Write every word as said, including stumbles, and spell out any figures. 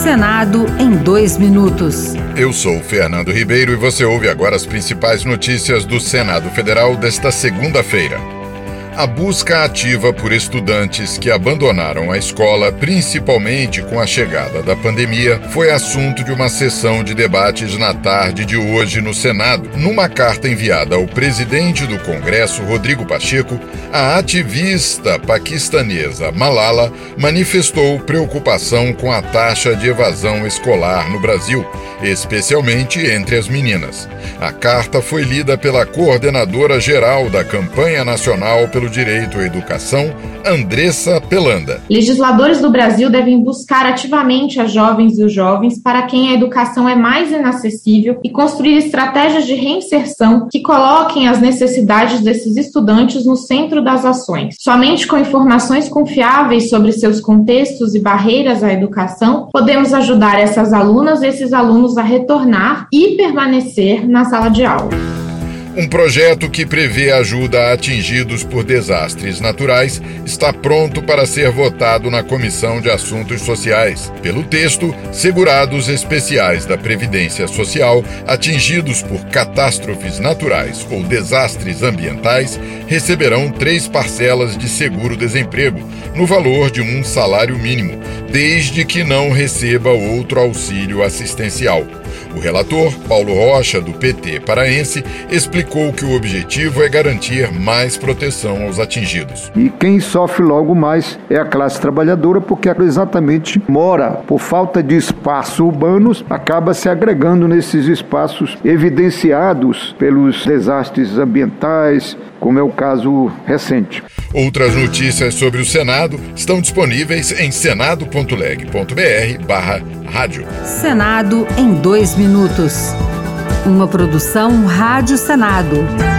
Senado em dois minutos. Eu sou Fernando Ribeiro e você ouve agora as principais notícias do Senado Federal desta segunda-feira. A busca ativa por estudantes que abandonaram a escola, principalmente com a chegada da pandemia, foi assunto de uma sessão de debates na tarde de hoje no Senado. Numa carta enviada ao presidente do Congresso, Rodrigo Pacheco, a ativista paquistanesa Malala manifestou preocupação com a taxa de evasão escolar no Brasil, especialmente entre as meninas. A carta foi lida pela coordenadora geral da Campanha Nacional pelo Direito à Educação, Andressa Pelanda. Legisladores do Brasil devem buscar ativamente as jovens e os jovens para quem a educação é mais inacessível e construir estratégias de reinserção que coloquem as necessidades desses estudantes no centro das ações. Somente com informações confiáveis sobre seus contextos e barreiras à educação, podemos ajudar essas alunas e esses alunos a retornar e permanecer na sala de aula. Um projeto que prevê ajuda a atingidos por desastres naturais está pronto para ser votado na Comissão de Assuntos Sociais. Pelo texto, segurados especiais da Previdência Social atingidos por catástrofes naturais ou desastres ambientais receberão três parcelas de seguro-desemprego, no valor de um salário mínimo, desde que não receba outro auxílio assistencial. O relator, Paulo Rocha, do P T paraense, explicou que o objetivo é garantir mais proteção aos atingidos. E quem sofre logo mais é a classe trabalhadora, porque exatamente mora por falta de espaço urbanos, acaba se agregando nesses espaços evidenciados pelos desastres ambientais, como é o caso recente. Outras notícias sobre o Senado estão disponíveis em senado ponto leg ponto br barra rádio. Senado em dois minutos. Uma produção Rádio Senado.